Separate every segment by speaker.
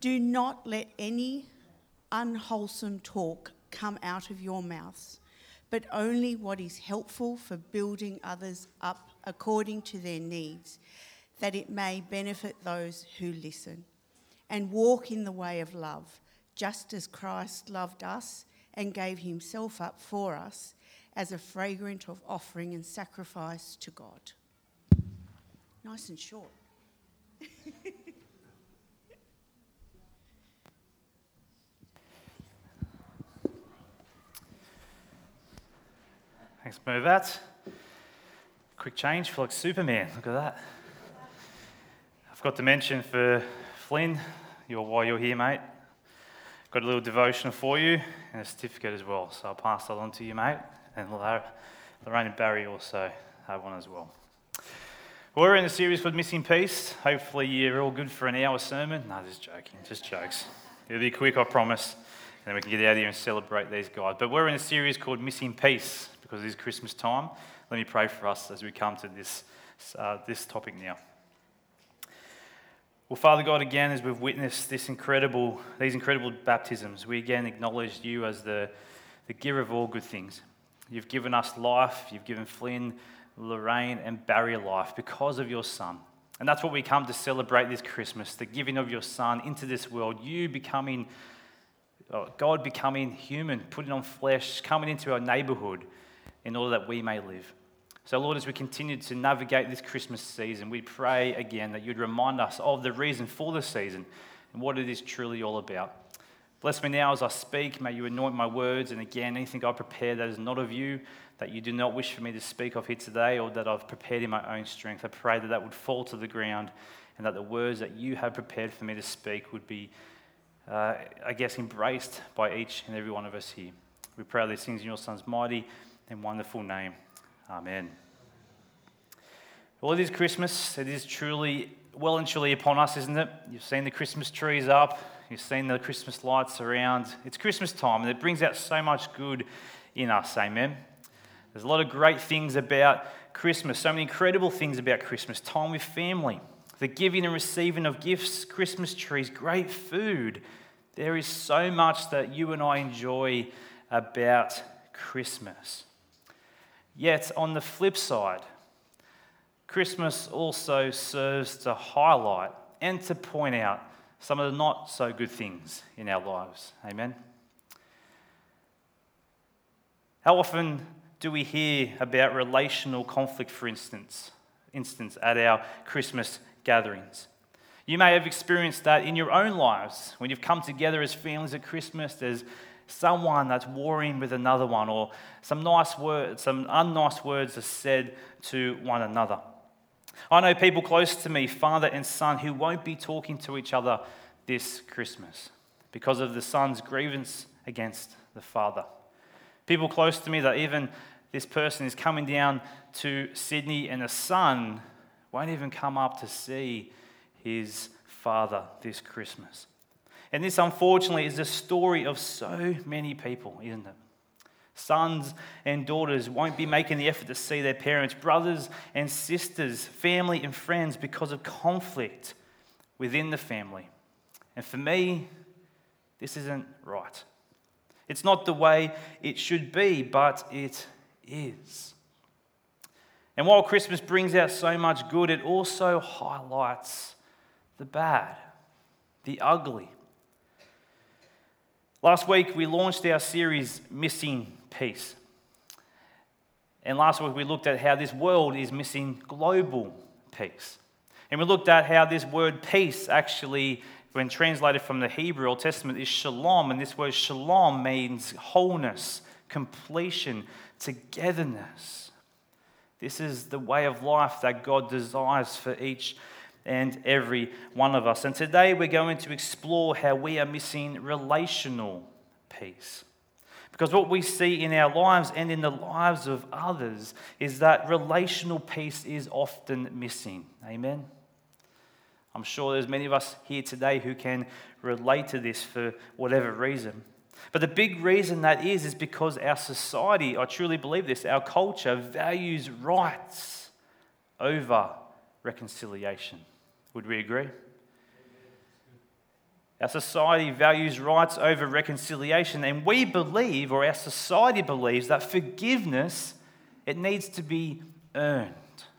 Speaker 1: Do not let any unwholesome talk come out of your mouths, but only what is helpful for building others up according to their needs, that it may benefit those who listen. And walk in the way of love, just as Christ loved us and gave himself up for us as a fragrant offering and sacrifice to God. Nice and short.
Speaker 2: Thanks, Mervat. Quick change, feel like Superman. Look at that. I forgot to mention for Flynn, while you're here, mate, got a little devotional for you and a certificate as well. So I'll pass that on to you, mate. And Lorraine and Barry also have one as well. We're in a series called Missing Piece. Hopefully you're all good for an hour sermon. No, just joking, just jokes. It'll be quick, I promise. And then we can get out of here and celebrate these guys. But we're in a series called Missing Piece because it is Christmas time. Let me pray for us as we come to this topic now. Well, Father God, again, as we've witnessed these incredible baptisms, we again acknowledge you as the giver of all good things. You've given us life. You've given Flynn, Lorraine, and Barry life because of your Son. And that's what we come to celebrate this Christmas, the giving of your Son into this world, God becoming human, putting on flesh, coming into our neighbourhood in order that we may live. So Lord, as we continue to navigate this Christmas season, we pray again that you'd remind us of the reason for the season and what it is truly all about. Bless me now as I speak. May you anoint my words. And again, anything I prepare that is not of you, that you do not wish for me to speak of here today, or that I've prepared in my own strength, I pray that would fall to the ground and that the words that you have prepared for me to speak would be, embraced by each and every one of us here. We pray these things in your Son's mighty and wonderful name. Amen. Well, it is Christmas. It is truly, well and truly upon us, isn't it? You've seen the Christmas trees up. You've seen the Christmas lights around. It's Christmas time, and it brings out so much good in us. Amen. There's a lot of great things about Christmas, so many incredible things about Christmas. Time with family, the giving and receiving of gifts, Christmas trees, great food. There is so much that you and I enjoy about Christmas. Yet, on the flip side, Christmas also serves to highlight and to point out some of the not so good things in our lives. Amen? How often do we hear about relational conflict, for instance, at our Christmas gatherings? You may have experienced that in your own lives. When you've come together as families at Christmas, there's someone that's warring with another one, or some unnice words are said to one another. I know people close to me, father and son, who won't be talking to each other this Christmas because of the son's grievance against the father. People close to me that even this person is coming down to Sydney and the son won't even come up to see his father this Christmas. And this, unfortunately, is the story of so many people, isn't it? Sons and daughters won't be making the effort to see their parents, brothers and sisters, family and friends because of conflict within the family. And for me, this isn't right. It's not the way it should be, but it is. And while Christmas brings out so much good, it also highlights the bad, the ugly. Last week, we launched our series, Missing Piece. And last week, we looked at how this world is missing global peace. And we looked at how this word peace actually, when translated from the Hebrew Old Testament, is shalom. And this word shalom means wholeness, completion, togetherness. This is the way of life that God desires for each and every one of us. And today we're going to explore how we are missing relational peace. Because what we see in our lives and in the lives of others is that relational peace is often missing. Amen? I'm sure there's many of us here today who can relate to this for whatever reason. But the big reason that is because our society, I truly believe this, our culture values rights over reconciliation. Would we agree? Our society values rights over reconciliation, and we believe, or our society believes, that forgiveness, it needs to be earned.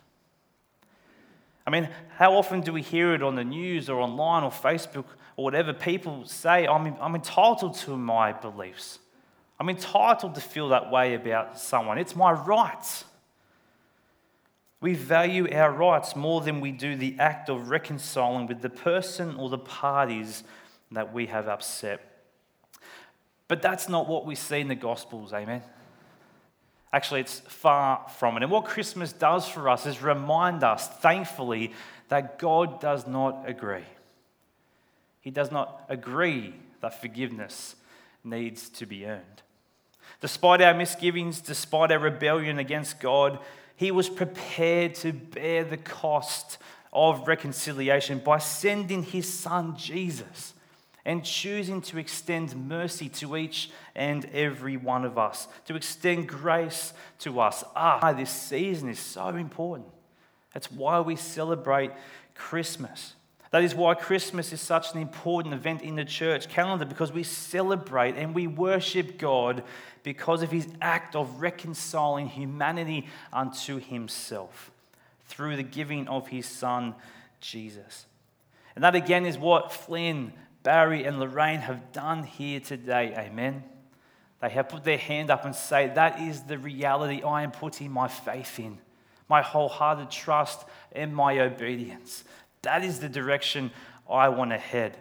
Speaker 2: I mean, how often do we hear it on the news or online or Facebook or whatever? People say, I'm entitled to my beliefs. I'm entitled to feel that way about someone. It's my right. We value our rights more than we do the act of reconciling with the person or the parties that we have upset. But that's not what we see in the Gospels, amen? Actually, it's far from it. And what Christmas does for us is remind us, thankfully, that God does not agree. He does not agree that forgiveness needs to be earned. Despite our misgivings, despite our rebellion against God, He was prepared to bear the cost of reconciliation by sending His Son, Jesus, and choosing to extend mercy to each and every one of us, to extend grace to us. This season is so important. That's why we celebrate Christmas. That is why Christmas is such an important event in the church calendar, because we celebrate and we worship God because of His act of reconciling humanity unto Himself through the giving of His Son, Jesus. And that again is what Flynn, Barry and Lorraine have done here today, amen? They have put their hand up and say, that is the reality I am putting my faith in, my wholehearted trust and my obedience. That is the direction I want to head.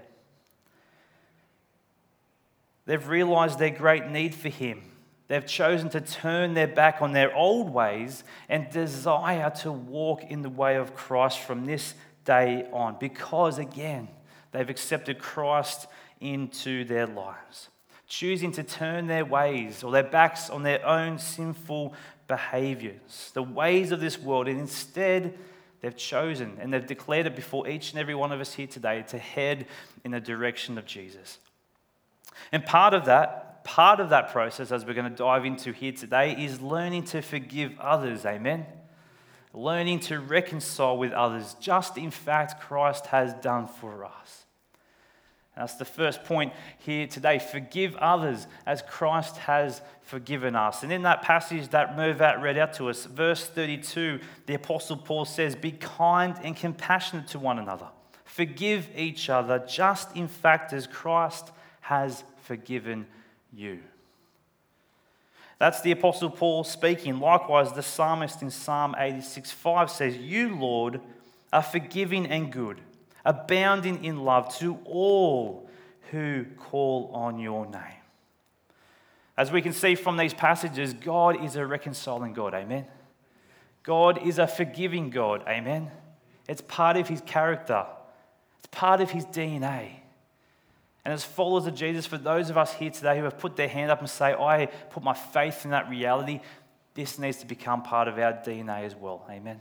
Speaker 2: They've realized their great need for Him. They've chosen to turn their back on their old ways and desire to walk in the way of Christ from this day on, because again, they've accepted Christ into their lives, choosing to turn their ways or their backs on their own sinful behaviors, the ways of this world, and instead they've chosen and they've declared it before each and every one of us here today to head in the direction of Jesus. And part of that process, as we're going to dive into here today, is learning to forgive others, amen? Learning to reconcile with others, just in fact Christ has done for us. That's the first point here today. Forgive others as Christ has forgiven us. And in that passage that Mervat read out to us, verse 32, the Apostle Paul says, be kind and compassionate to one another. Forgive each other, just in fact as Christ has forgiven you. That's the Apostle Paul speaking. Likewise, the psalmist in Psalm 86:5 says, you, Lord, are forgiving and good, abounding in love to all who call on your name. As we can see from these passages, God is a reconciling God, amen? God is a forgiving God, amen? It's part of His character. It's part of His DNA. And as followers of Jesus, for those of us here today who have put their hand up and say, I put my faith in that reality, this needs to become part of our DNA as well, amen?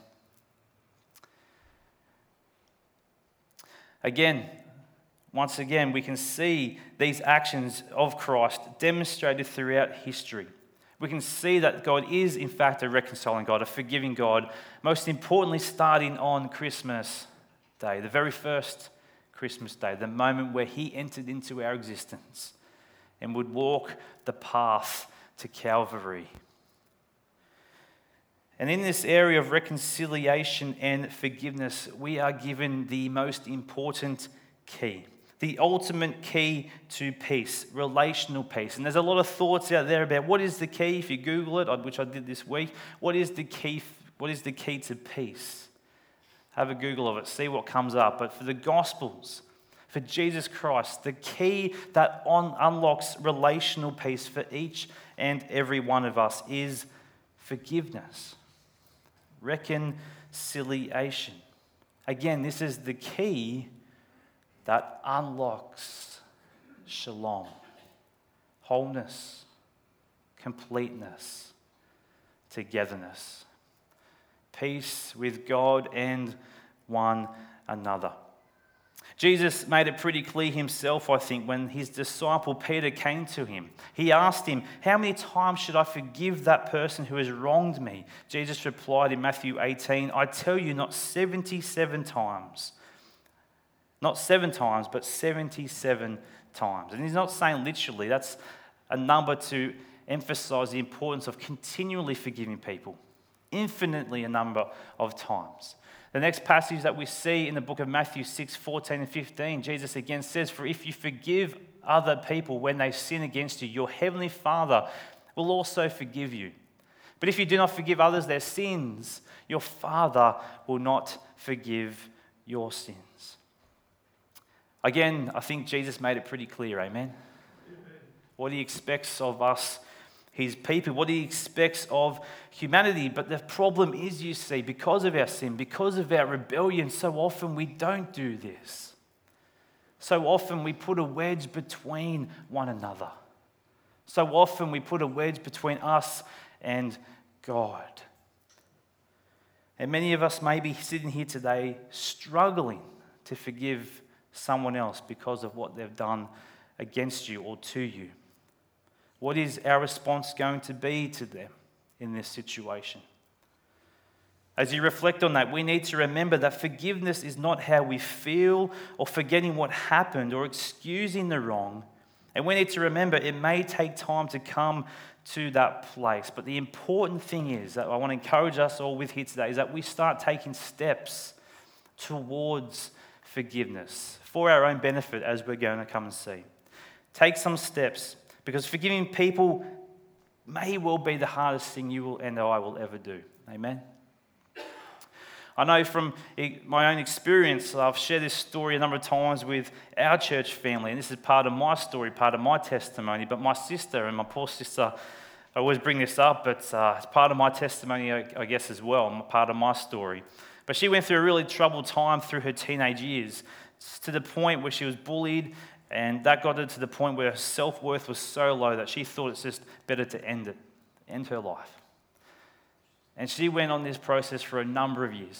Speaker 2: Once again, we can see these actions of Christ demonstrated throughout history. We can see that God is, in fact, a reconciling God, a forgiving God, most importantly, starting on Christmas Day, the very first Christmas Day, the moment where He entered into our existence and would walk the path to Calvary. And in this area of reconciliation and forgiveness, we are given the most important key, the ultimate key to peace, relational peace. And there's a lot of thoughts out there about what is the key. If you Google it, which I did this week, what is the key to peace? Have a Google of it, see what comes up. But for the Gospels, for Jesus Christ, the key that unlocks relational peace for each and every one of us is forgiveness. Reconciliation. Again, this is the key that unlocks shalom, wholeness, completeness, togetherness, peace with God and one another. Jesus made it pretty clear Himself, I think, when His disciple Peter came to Him. He asked him, how many times should I forgive that person who has wronged me? Jesus replied in Matthew 18, I tell you, not 77 times. Not 7 times, but 77 times. And he's not saying literally, that's a number to emphasize the importance of continually forgiving people, infinitely a number of times. The next passage that we see in the book of Matthew 6:14 and 15, Jesus again says, "For if you forgive other people when they sin against you, your heavenly Father will also forgive you. But if you do not forgive others their sins, your Father will not forgive your sins." Again, I think Jesus made it pretty clear, amen? What he expects of us, his people, what he expects of humanity. But the problem is, you see, because of our sin, because of our rebellion, so often we don't do this. So often we put a wedge between one another. So often we put a wedge between us and God. And many of us may be sitting here today struggling to forgive someone else because of what they've done against you or to you. What is our response going to be to them in this situation? As you reflect on that, we need to remember that forgiveness is not how we feel or forgetting what happened or excusing the wrong. And we need to remember it may take time to come to that place. But the important thing is that I want to encourage us all with here today is that we start taking steps towards forgiveness for our own benefit, as we're going to come and see. Take some steps, because forgiving people may well be the hardest thing you will and I will ever do. Amen? I know from my own experience, I've shared this story a number of times with our church family, and this is part of my story, part of my testimony. But my sister, and my poor sister, I always bring this up, but it's part of my testimony, I guess, as well, part of my story. But she went through a really troubled time through her teenage years, to the point where she was bullied, and that got her to the point where her self-worth was so low that she thought it's just better to end her life. And she went on this process for a number of years.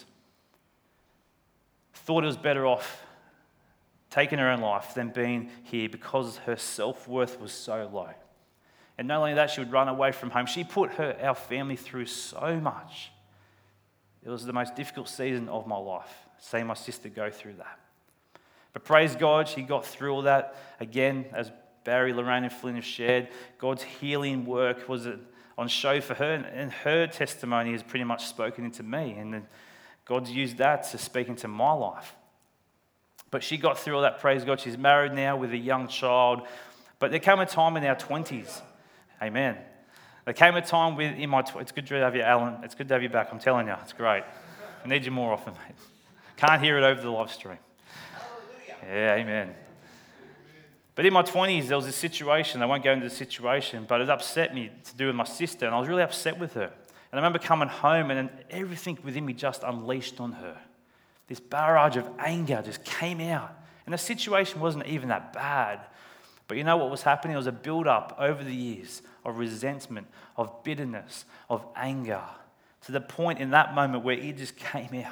Speaker 2: Thought it was better off taking her own life than being here because her self-worth was so low. And not only that, she would run away from home. She put our family through so much. It was the most difficult season of my life, seeing my sister go through that. But praise God, she got through all that. Again, as Barry, Lorraine, and Flynn have shared, God's healing work was on show for her, and her testimony has pretty much spoken into me, and then God's used that to speak into my life. But she got through all that, praise God. She's married now with a young child. But there came a time in our 20s, amen. There came a time it's good to have you, Alan. It's good to have you back, I'm telling you, it's great. I need you more often, mate. Can't hear it over the live stream. Yeah, amen. But in my 20s, there was this situation. I won't go into the situation, but it upset me to do with my sister, and I was really upset with her. And I remember coming home, and then everything within me just unleashed on her. This barrage of anger just came out. And the situation wasn't even that bad. But you know what was happening? It was a build-up over the years of resentment, of bitterness, of anger, to the point in that moment where it just came out.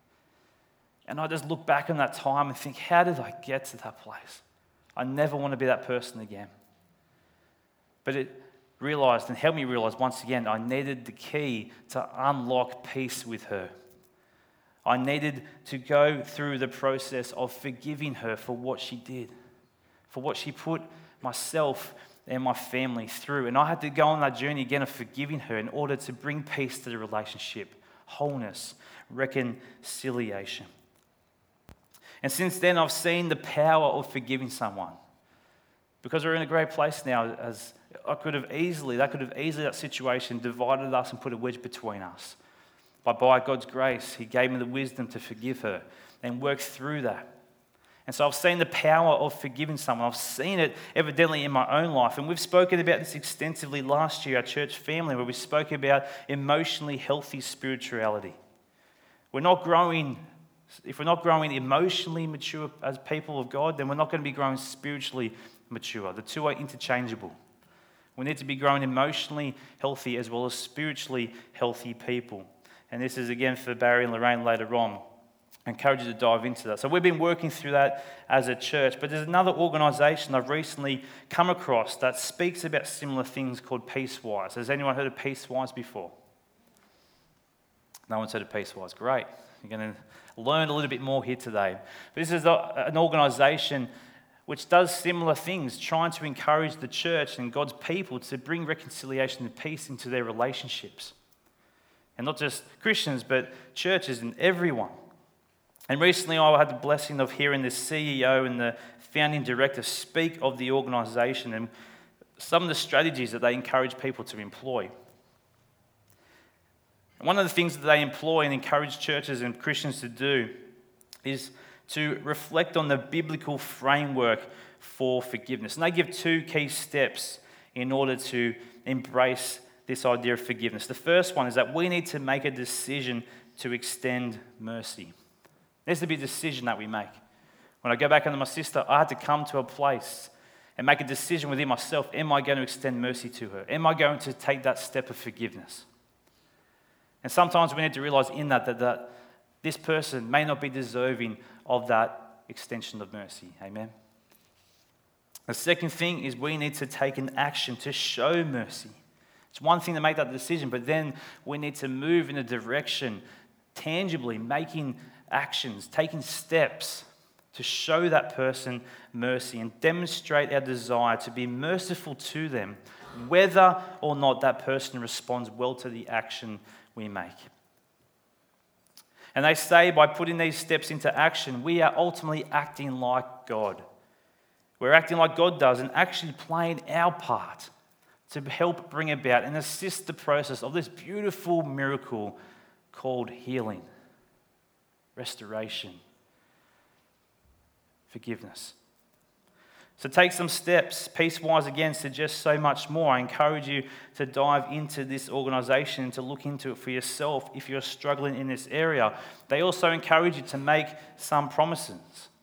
Speaker 2: And I just look back on that time and think, how did I get to that place? I never want to be that person again. But it realized and helped me realize once again, I needed the key to unlock peace with her. I needed to go through the process of forgiving her for what she did, for what she put myself and my family through. And I had to go on that journey again of forgiving her in order to bring peace to the relationship, wholeness, reconciliation. And since then, I've seen the power of forgiving someone. Because we're in a great place now, as that could have easily, that situation divided us and put a wedge between us. But by God's grace, He gave me the wisdom to forgive her and work through that. And so I've seen the power of forgiving someone. I've seen it evidently in my own life. And we've spoken about this extensively last year, our church family, where we spoke about emotionally healthy spirituality. If we're not growing emotionally mature as people of God, then we're not going to be growing spiritually mature. The two are interchangeable. We need to be growing emotionally healthy as well as spiritually healthy people. And this is again for Barry and Lorraine later on. I encourage you to dive into that. So we've been working through that as a church, but there's another organisation I've recently come across that speaks about similar things called Peacewise. Has anyone heard of Peacewise before? No one's heard of Peacewise. Great. You're going to learn a little bit more here today. This is an organisation which does similar things, trying to encourage the church and God's people to bring reconciliation and peace into their relationships. And not just Christians, but churches and everyone. And recently I had the blessing of hearing the CEO and the founding director speak of the organisation and some of the strategies that they encourage people to employ. One of the things that they employ and encourage churches and Christians to do is to reflect on the biblical framework for forgiveness. And they give 2 key steps in order to embrace this idea of forgiveness. The first one is that we need to make a decision to extend mercy. There's to be a decision that we make. When I go back onto my sister, I had to come to a place and make a decision within myself. Am I going to extend mercy to her? Am I going to take that step of forgiveness? And sometimes we need to realize in that this person may not be deserving of that extension of mercy. Amen? The second thing is we need to take an action to show mercy. It's one thing to make that decision, but then we need to move in a direction, tangibly making actions, taking steps to show that person mercy and demonstrate our desire to be merciful to them, whether or not that person responds well to the action we make. And they say by putting these steps into action, we are ultimately acting like God. We're acting like God does and actually playing our part to help bring about and assist the process of this beautiful miracle called healing, restoration, forgiveness. So take some steps. Peacewise again suggests so much more. I encourage you to dive into this organisation and to look into it for yourself if you're struggling in this area. They also encourage you to make some promises.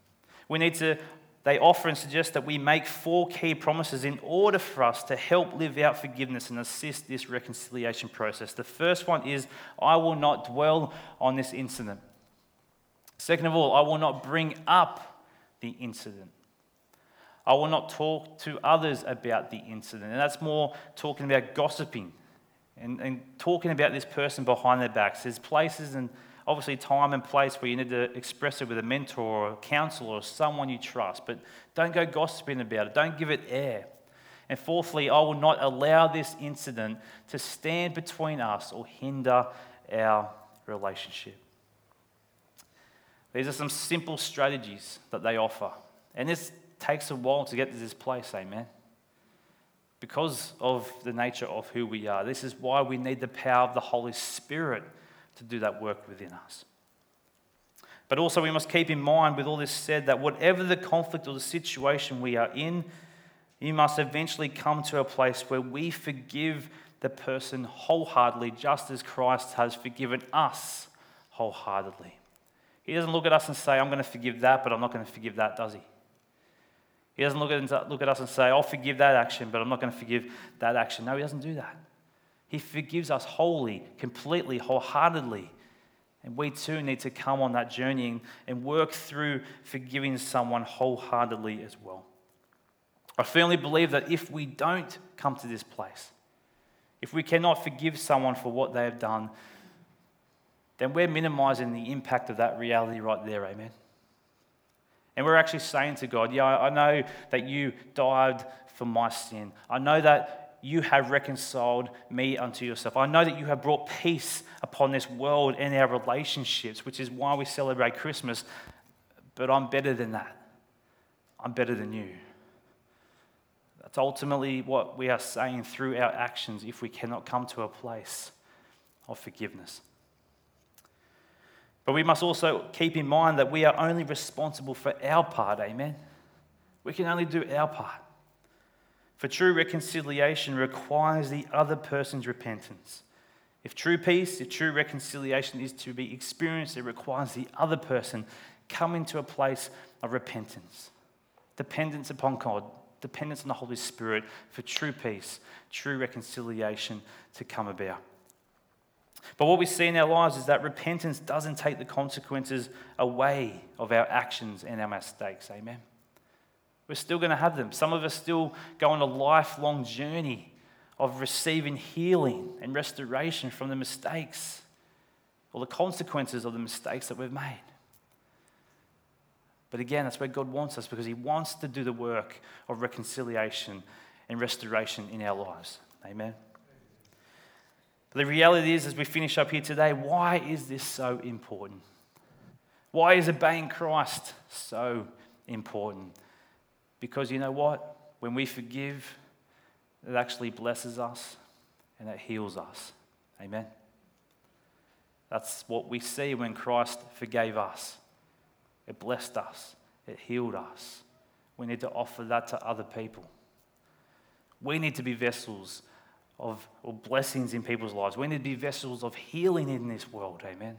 Speaker 2: They offer and suggest that we make 4 key promises in order for us to help live out forgiveness and assist this reconciliation process. The first one is, I will not dwell on this incident. Second of all, I will not bring up the incident. I will not talk to others about the incident. And that's more talking about gossiping and talking about this person behind their backs. There's places and obviously time and place where you need to express it with a mentor or a counselor or someone you trust. But don't go gossiping about it. Don't give it air. And fourthly, I will not allow this incident to stand between us or hinder our relationship. These are some simple strategies that they offer. And this takes a while to get to this place, amen? Because of the nature of who we are. This is why we need the power of the Holy Spirit to do that work within us. But also we must keep in mind with all this said that whatever the conflict or the situation we are in, you must eventually come to a place where we forgive the person wholeheartedly, just as Christ has forgiven us wholeheartedly. He doesn't look at us and say, I'm going to forgive that, but I'm not going to forgive that, does he? He doesn't look at us and say, I'll forgive that action, but I'm not going to forgive that action. No, he doesn't do that. He forgives us wholly, completely, wholeheartedly. And we too need to come on that journey and work through forgiving someone wholeheartedly as well. I firmly believe that if we don't come to this place, if we cannot forgive someone for what they have done, then we're minimizing the impact of that reality right there, amen? And we're actually saying to God, yeah, I know that you died for my sin. I know that you have reconciled me unto yourself. I know that you have brought peace upon this world and our relationships, which is why we celebrate Christmas. But I'm better than that. I'm better than you. That's ultimately what we are saying through our actions if we cannot come to a place of forgiveness. But we must also keep in mind that we are only responsible for our part, amen? We can only do our part. For true reconciliation requires the other person's repentance. If true peace, if true reconciliation is to be experienced, it requires the other person coming to a place of repentance, dependence upon God, dependence on the Holy Spirit for true peace, true reconciliation to come about. But what we see in our lives is that repentance doesn't take the consequences away of our actions and our mistakes. Amen. We're still going to have them. Some of us still go on a lifelong journey of receiving healing and restoration from the mistakes or the consequences of the mistakes that we've made. But again, that's where God wants us, because he wants to do the work of reconciliation and restoration in our lives. Amen. But the reality is, as we finish up here today, why is this so important? Why is obeying Christ so important? Because you know what? When we forgive, it actually blesses us and it heals us. Amen. That's what we see when Christ forgave us. It blessed us. It healed us. We need to offer that to other people. We need to be vessels of blessings in people's lives. We need to be vessels of healing in this world. Amen.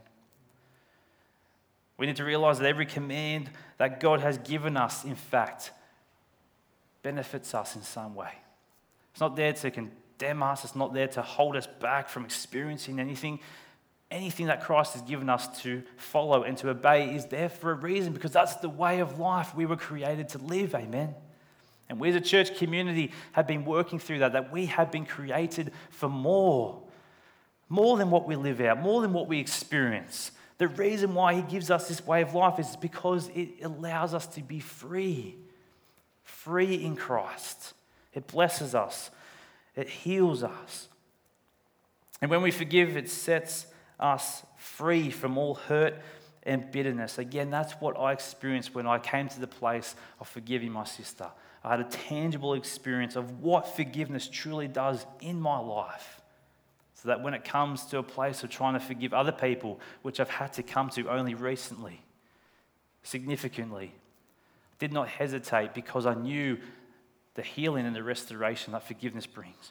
Speaker 2: We need to realize that every command that God has given us, in fact, benefits us in some way. It's not there to condemn us. It's not there to hold us back from experiencing anything. Anything that Christ has given us to follow and to obey is there for a reason, because that's the way of life we were created to live. Amen. And we as a church community have been working through that we have been created for more than what we live out, more than what we experience. The reason why he gives us this way of life is because it allows us to be free in Christ. It blesses us. It heals us. And when we forgive, it sets us free from all hurt and bitterness. Again, that's what I experienced when I came to the place of forgiving my sister. I had a tangible experience of what forgiveness truly does in my life. So that when it comes to a place of trying to forgive other people, which I've had to come to only recently, significantly, did not hesitate, because I knew the healing and the restoration that forgiveness brings.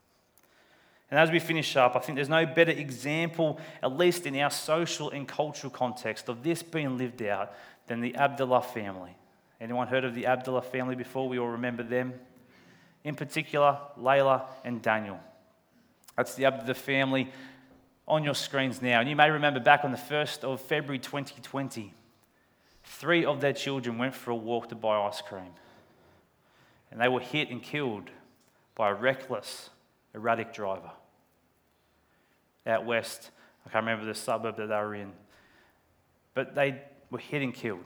Speaker 2: And as we finish up, I think there's no better example, at least in our social and cultural context, of this being lived out than the Abdullah family. Anyone heard of the Abdullah family before? We all remember them. In particular, Layla and Daniel. That's the Abdullah family on your screens now. And you may remember back on the 1st of February 2020, 3 of their children went for a walk to buy ice cream. And they were hit and killed by a reckless, erratic driver. Out west, I can't remember the suburb that they were in. But they were hit and killed.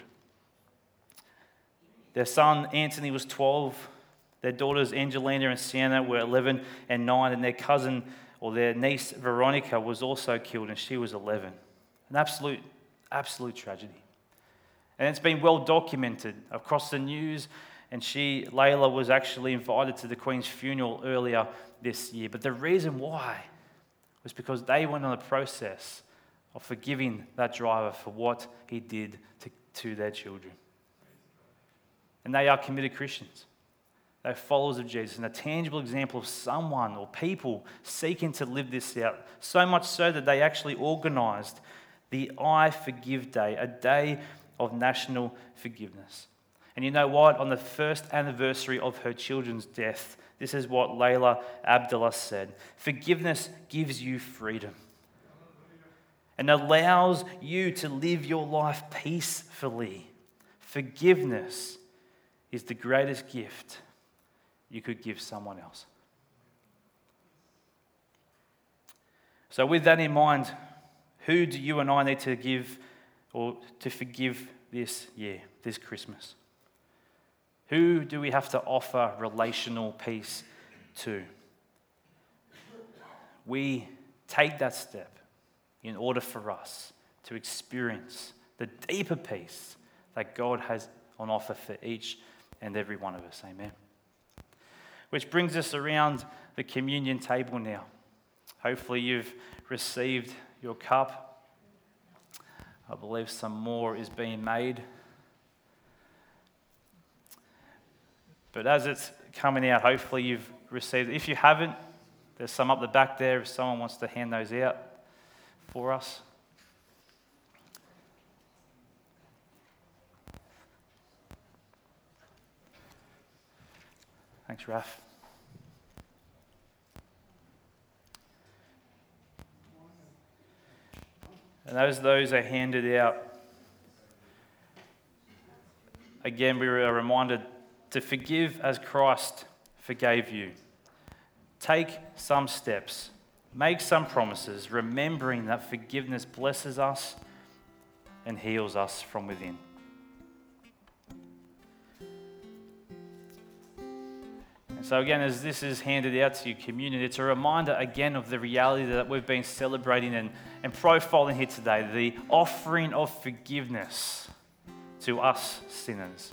Speaker 2: Their son, Anthony, was 12. Their daughters, Angelina and Sienna, were 11 and 9. And their cousin, or their niece, Veronica, was also killed, and she was 11. An absolute tragedy. And it's been well documented across the news. And Layla, was actually invited to the Queen's funeral earlier this year. But the reason why was because they went on a process of forgiving that driver for what he did to their children. And they are committed Christians. They're followers of Jesus, and a tangible example of someone or people seeking to live this out. So much so that they actually organised the I Forgive Day, a day of national forgiveness. And you know what? On the first anniversary of her children's death, this is what Layla Abdullah said: forgiveness gives you freedom and allows you to live your life peacefully. Forgiveness is the greatest gift you could give someone else. So with that in mind, who do you and I need to give or to forgive this year, this Christmas? Who do we have to offer relational peace to? We take that step in order for us to experience the deeper peace that God has on offer for each and every one of us. Amen. Which brings us around the communion table now. Hopefully you've received your cup. I believe some more is being made. But as it's coming out, hopefully you've received it. If you haven't, there's some up the back there if someone wants to hand those out for us. Thanks, Raph. And as those are handed out, again, we are reminded to forgive as Christ forgave you. Take some steps make some promises, remembering that forgiveness blesses us and heals us from within. And so again, as this is handed out to you, communion, it's a reminder again of the reality that we've been celebrating and profiling here today, the offering of forgiveness to us sinners.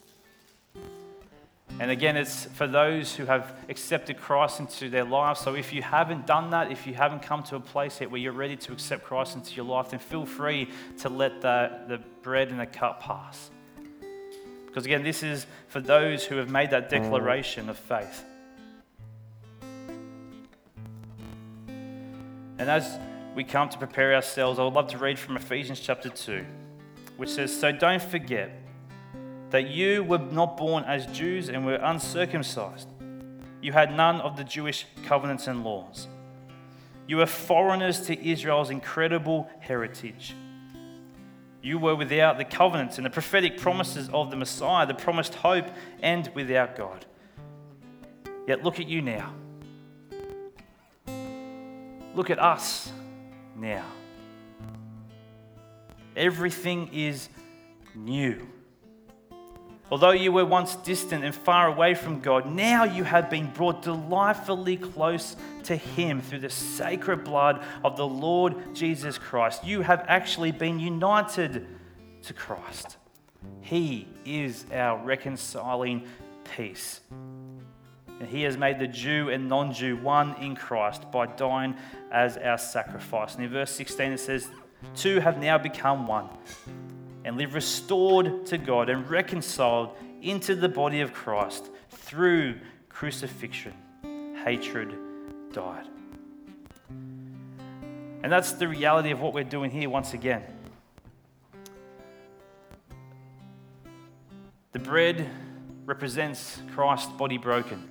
Speaker 2: And again, it's for those who have accepted Christ into their lives. So if you haven't done that, if you haven't come to a place yet where you're ready to accept Christ into your life, then feel free to let the bread and the cup pass. Because again, this is for those who have made that declaration of faith. And as we come to prepare ourselves, I would love to read from Ephesians chapter 2, which says, "So don't forget that you were not born as Jews and were uncircumcised. You had none of the Jewish covenants and laws. You were foreigners to Israel's incredible heritage. You were without the covenants and the prophetic promises of the Messiah, the promised hope, and without God. Yet look at you now. Look at us now. Everything is new. Although you were once distant and far away from God, now you have been brought delightfully close to Him through the sacred blood of the Lord Jesus Christ. You have actually been united to Christ. He is our reconciling peace. And He has made the Jew and non-Jew one in Christ by dying as our sacrifice." And in verse 16 it says, "Two have now become one, and live restored to God and reconciled into the body of Christ through crucifixion. Hatred died." And that's the reality of what we're doing here once again. The bread represents Christ's body broken.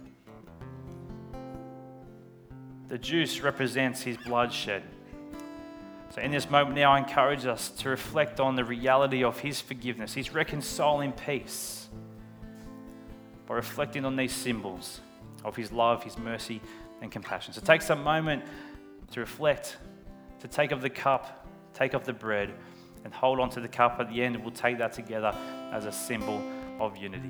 Speaker 2: The juice represents His blood shed. So in this moment now, I encourage us to reflect on the reality of His forgiveness, His reconciling peace, by reflecting on these symbols of His love, His mercy, and compassion. So take some moment to reflect, to take of the cup, take of the bread, and hold on to the cup at the end, and we'll take that together as a symbol of unity.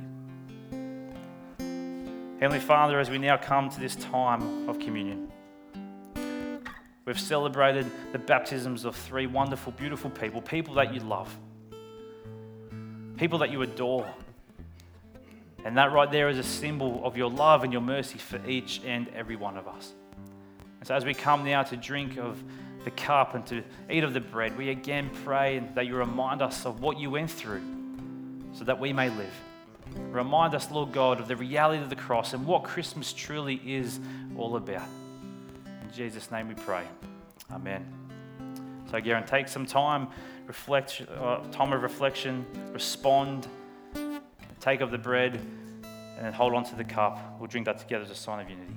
Speaker 2: Heavenly Father, as we now come to this time of communion, we've celebrated the baptisms of three wonderful, beautiful people, people that you love, people that you adore. And that right there is a symbol of your love and your mercy for each and every one of us. And so as we come now to drink of the cup and to eat of the bread, we again pray that you remind us of what you went through so that we may live. Remind us, Lord God, of the reality of the cross and what Christmas truly is all about. In Jesus' name we pray. Amen. So again, take some time, time of reflection, respond, take of the bread, and then hold on to the cup. We'll drink that together as a sign of unity.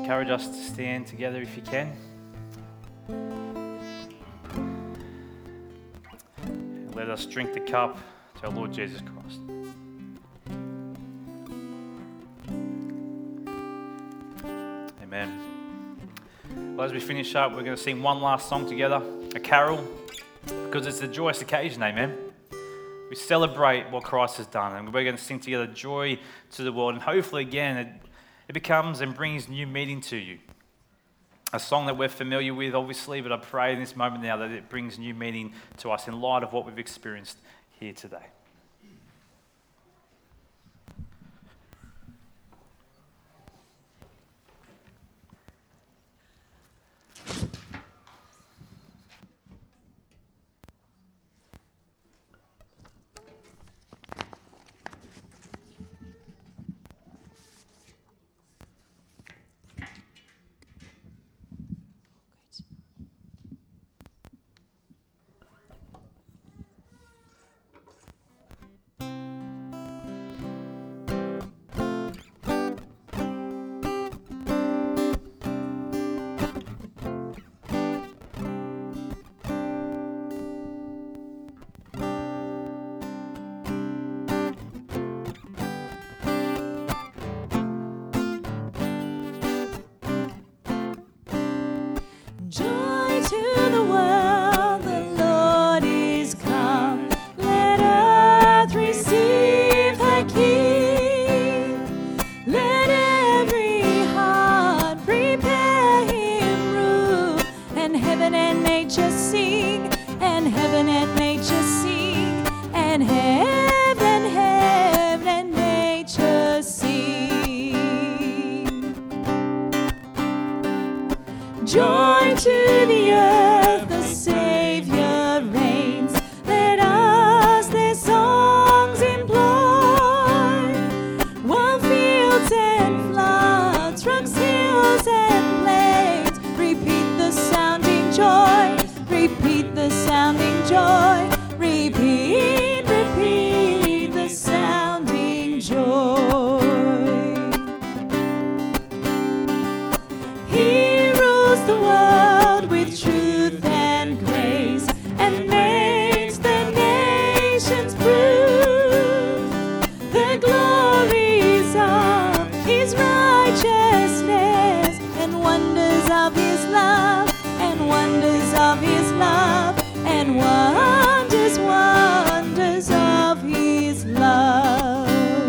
Speaker 2: encourage us to stand together if you can. And let us drink the cup to our Lord Jesus Christ. Amen. Well, as we finish up, we're going to sing one last song together, a carol, because it's a joyous occasion, amen. We celebrate what Christ has done, and we're going to sing together joy to the world, and hopefully again it becomes and brings new meaning to you. A song that we're familiar with, obviously, but I pray in this moment now that it brings new meaning to us in light of what we've experienced here today.
Speaker 3: Joy to the world, the Lord is come. Let earth receive her King. Let every heart prepare him room. And heaven and nature sing, and heaven and nature sing, and heaven and nature sing. Joy to the earth, the Savior reigns. Let us their songs employ. While fields and floods, rocks, hills and plains, repeat the sounding joy, repeat the sounding joy, repeat the sounding joy. He rules the world with truth and grace, and makes the nations prove the glories of his righteousness, and wonders of his love, and wonders of his love, and wonders of his love.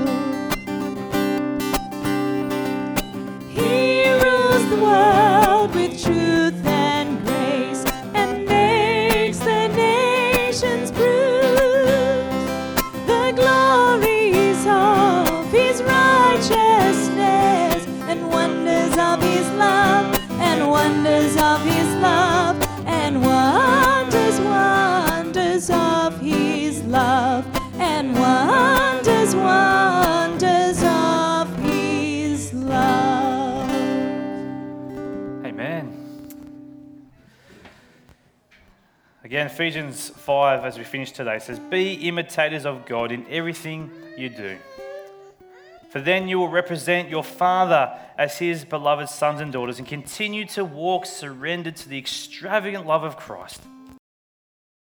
Speaker 3: He rules the world with truth and grace, and makes the nations prove the glories of his righteousness, and wonders of his love, and wonders of his love, and wonders of his love, and wonders of his love.
Speaker 2: Amen. Again, Ephesians 5, as we finish today, says, "Be imitators of God in everything you do. For then you will represent your Father as his beloved sons and daughters, and continue to walk surrendered to the extravagant love of Christ.